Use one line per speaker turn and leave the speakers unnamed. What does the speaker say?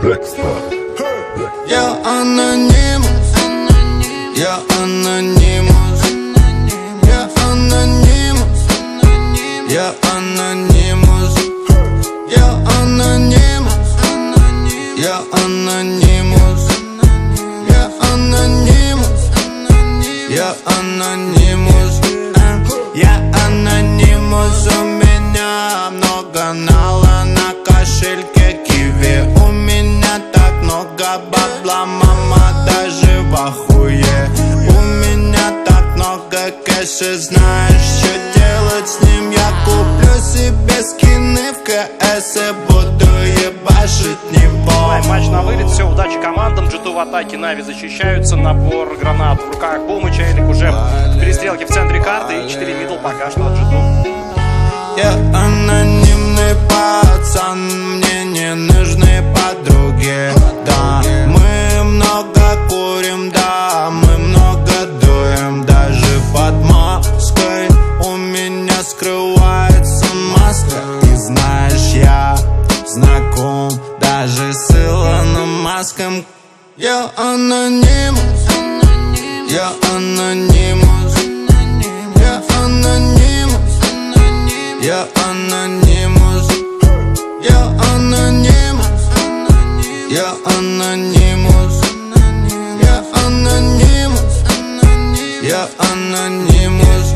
Я анонимус, я анонимус, я анонимус, я анонимус, я анонимус, я анонимус, я анонимус, я анонимус, я анонимус. У меня много нала на кошельке киви. У меня так много бабла, мама даже в ахуе. У меня так много кэша, знаешь, что делать с ним? Я куплю себе скины в КС и буду ебашить него.
Матч на вылет, все, удачи командам. G2 в атаке, Нави защищаются. Набор гранат в руках Бумыча. Элик уже в перестрелке в центре карты. И 4 мидл пока что от G2.
Я анонимный пацан, мне не нужны подруги. Да, мы много курим, да, мы много дуем. Даже под маской у меня скрывается маска. И знаешь, я знаком даже с Илоном Маском. Я анонимус, я анонимус, я анонимус, я анонимус, я анонимус, я анонимус, я анонимус, я анонимус.